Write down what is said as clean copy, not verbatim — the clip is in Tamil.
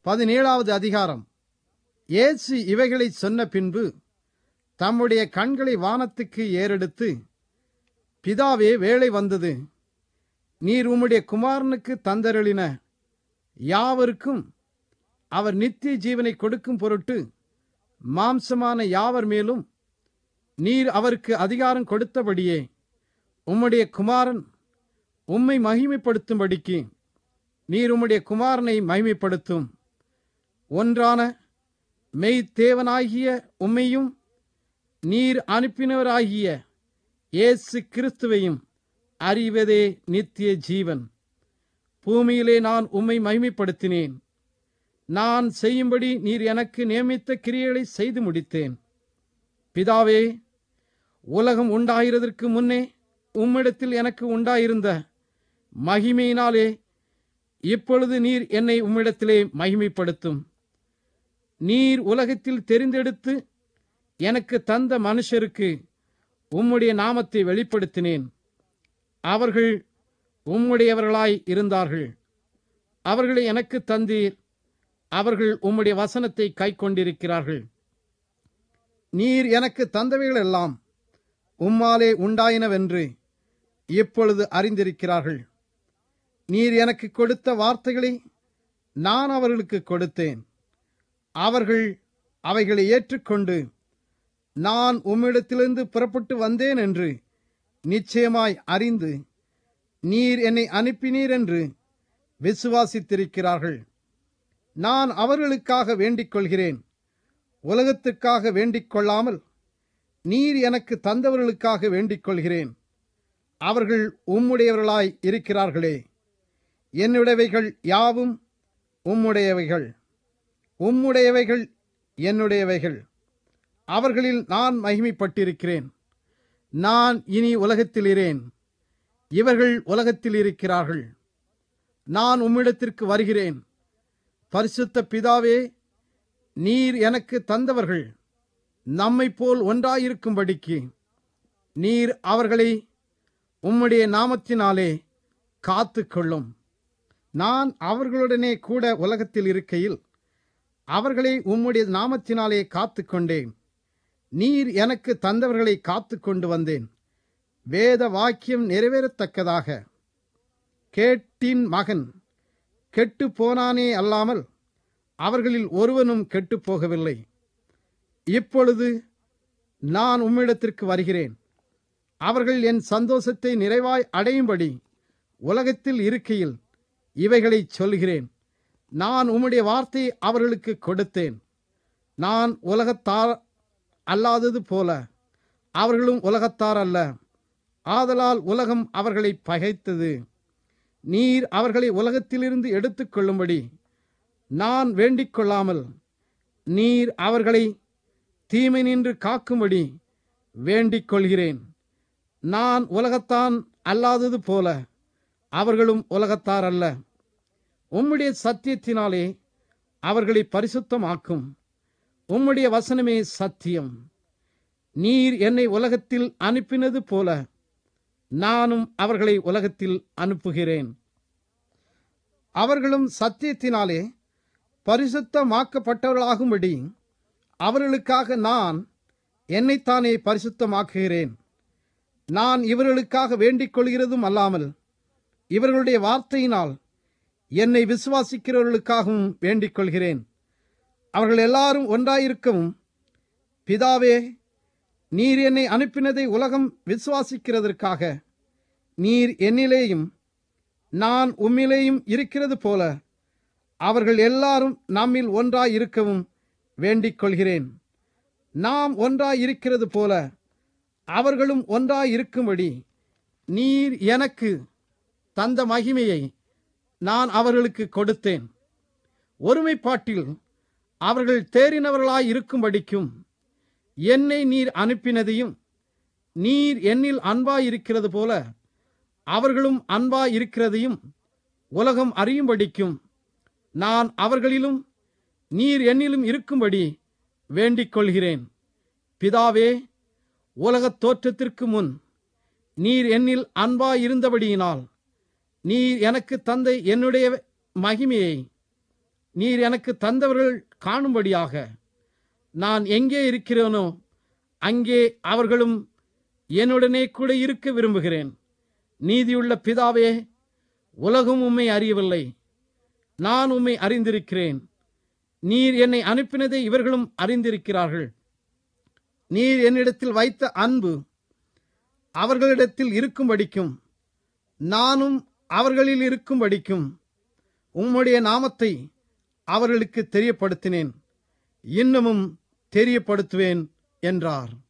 17வது அதிகாரம். இயேசு இவைகளை சொன்ன பின்பு தம்முடைய கண்களை வானத்துக்கு ஏறெடுத்து, பிதாவே, வேளை வந்தது. நீர் உம்முடைய குமாரனுக்கு தந்தருளின யாவருக்கும் அவர் நித்திய ஜீவனை கொடுக்கும் பொருட்டு மாம்சமான யாவர் மேலும் நீர் அவருக்கு அதிகாரம் கொடுத்தபடியே உம்முடைய குமாரன் உம்மை மகிமைப்படுத்தும்படிக்கு நீர் உம்முடைய குமாரனை மகிமைப்படுத்தும். ஒன்றான மெய்த்தேவனாகிய உம்மையும் நீர் அனுப்பினவராகிய இயேசு கிறிஸ்துவையும் அறிவதே நித்திய ஜீவன். பூமியிலே நான் உம்மை மகிமைப்படுத்தினேன். நான் செய்யும்படி நீர் எனக்கு நியமித்த கிரியைகளை செய்து முடித்தேன். பிதாவே, உலகம் உண்டாகிறதற்கு முன்னே உம்மிடத்தில் எனக்கு உண்டாயிருந்த மகிமையினாலே இப்பொழுது நீர் என்னை உம்மிடத்திலே மகிமைப்படுத்தும். நீர் உலகத்தில் தெரிந்தெடுத்து எனக்கு தந்த மனுஷருக்கு உம்முடைய நாமத்தை வெளிப்படுத்தினேன். அவர்கள் உம்முடையவர்களாய் இருந்தார்கள். அவர்களை எனக்கு தந்தீர். அவர்கள் உம்முடைய வசனத்தை கைக்கொண்டிருக்கிறார்கள். நீர் எனக்கு தந்தவைகள் எல்லாம் உம்மாலே உண்டாயினவென்று இப்பொழுது அறிந்திருக்கிறார்கள். நீர் எனக்கு கொடுத்த வார்த்தைகளை நான் அவர்களுக்கு கொடுத்தேன். அவர்கள் அவைகளை ஏற்றுக்கொண்டு நான் உம்மிடத்திலிருந்து புறப்பட்டு வந்தேன் என்று நிச்சயமாய் அறிந்து நீர் என்னை அனுப்பினீர் என்று விசுவாசித்திருக்கிறார்கள். நான் அவர்களுக்காக வேண்டிக் கொள்கிறேன். உலகத்துக்காக வேண்டிக் கொள்ளாமல் நீர் எனக்கு தந்தவர்களுக்காக வேண்டிக் கொள்கிறேன். அவர்கள் உம்முடையவர்களாய் இருக்கிறார்களே. என்னுடையவைகள் யாவும் உம்முடையவைகள், உம்முடையவைகள் என்னுடையவைகள். அவர்களில் நான் மகிமைப்பட்டிருக்கிறேன். நான் இனி உலகத்தில் இரேன், இவர்கள் உலகத்தில் இருக்கிறார்கள். நான் உம்மிடத்திற்கு வருகிறேன். பரிசுத்த பிதாவே, நீர் எனக்கு தந்தவர்கள் நம்மை போல் ஒன்றாயிருக்கும்படிக்கு நீர் அவர்களை உம்முடைய நாமத்தினாலே காத்து கொள்ளும். நான் அவர்களுடனே கூட உலகத்தில் இருக்கையில் அவர்களை உம்முடைய நாமத்தினாலே காத்து கொண்டேன். நீர் எனக்கு தந்தவர்களை காத்து கொண்டு வந்தேன். வேத வாக்கியம் நிறைவேறத்தக்கதாக. கேட்டின் மகன் கெட்டு போனானே அல்லாமல் அவர்களில் ஒருவனும் கெட்டு போகவில்லை. இப்பொழுது நான் உம்மிடத்திற்கு வருகிறேன். அவர்கள் என் சந்தோஷத்தை நிறைவாய் அடையும்படி உலகத்தில் இருக்கையில் இவைகளை சொல்கிறேன். நான் உம்முடைய வார்த்தையை அவர்களுக்கு கொடுத்தேன். நான் உலகத்தார் அல்லாதது போல அவர்களும் உலகத்தார் அல்ல. ஆதலால் உலகம் அவர்களை பகைத்தது. நீர் அவர்களை உலகத்திலிருந்து எடுத்துக்கொள்ளும்படி நான் வேண்டிக் கொள்ளாமல் நீர் அவர்களை தீமை நின்று காக்கும்படி வேண்டிக் கொள்கிறேன். நான் உலகத்தான் அல்லாதது போல அவர்களும் உலகத்தார் அல்ல. உம்முடைய சத்தியத்தினாலே அவர்களை பரிசுத்தமாக்கும். உம்முடைய வசனமே சத்தியம். நீர் என்னை உலகத்தில் அனுப்பினது போல நானும் அவர்களை உலகத்தில் அனுப்புகிறேன். அவர்களும் சத்தியத்தினாலே பரிசுத்தமாக்கப்பட்டவர்களாகும்படி அவர்களுக்காக நான் என்னைத்தானே பரிசுத்தமாக்குகிறேன். நான் இவர்களுக்காக வேண்டிக் கொள்கிறதும் அல்லாமல் இவர்களுடைய வார்த்தையினால் என்னை விசுவாசிக்கிறவர்களுக்காகவும் வேண்டிக் கொள்கிறேன். அவர்கள் எல்லாரும் ஒன்றாயிருக்கவும், பிதாவே, நீர் என்னை அனுப்பினதை உலகம் விசுவாசிக்கிறதற்காக நீர் என்னிலேயும் நான் உம்மிலேயும் இருக்கிறது போல அவர்கள் எல்லாரும் நம்மில் ஒன்றாயிருக்கவும் வேண்டிக் கொள்கிறேன். நாம் ஒன்றாயிருக்கிறது போல அவர்களும் ஒன்றாயிருக்கும்படி நீர் எனக்கு தந்த மகிமையை நான் அவர்களுக்கு கொடுத்தேன். ஒருமைப்பாட்டில் அவர்கள் தேறினவர்களாய் இருக்கும்படிக்கும் என்னை நீர் அனுப்பினதையும் நீர் என்னில் அன்பாயிருக்கிறது போல அவர்களும் அன்பாயிருக்கிறதையும் உலகம் அறியும்படிக்கும் நான் அவர்களிலும் நீர் என்னிலும் இருக்கும்படி வேண்டிக் கொள்கிறேன். பிதாவே, உலகத் தோற்றத்திற்கு முன் நீர் என்னில் அன்பாயிருந்தபடியினால் நீர் எனக்கு தந்த என்னுடைய மகிமையை நீர் எனக்கு தந்தவர்கள் காணும்படியாக நான் எங்கே இருக்கிறேனோ அங்கே அவர்களும் என்னுடனே கூட இருக்க விரும்புகிறேன். நீதியுள்ள பிதாவே, உலகம் உம்மை அறியவில்லை, நான் உம்மை அறிந்திருக்கிறேன். நீர் என்னை அனுப்பினதை இவர்களும் அறிந்திருக்கிறார்கள். நீர் என்னிடத்தில் வைத்த அன்பு அவர்களிடத்தில் இருக்கும்படிக்கும் நானும் அவர்களில் இருக்கும்படிக்கும் உம்முடைய நாமத்தை அவர்களுக்கு தெரியப்படுத்தினேன், இன்னமும் தெரியப்படுத்துவேன் என்றார்.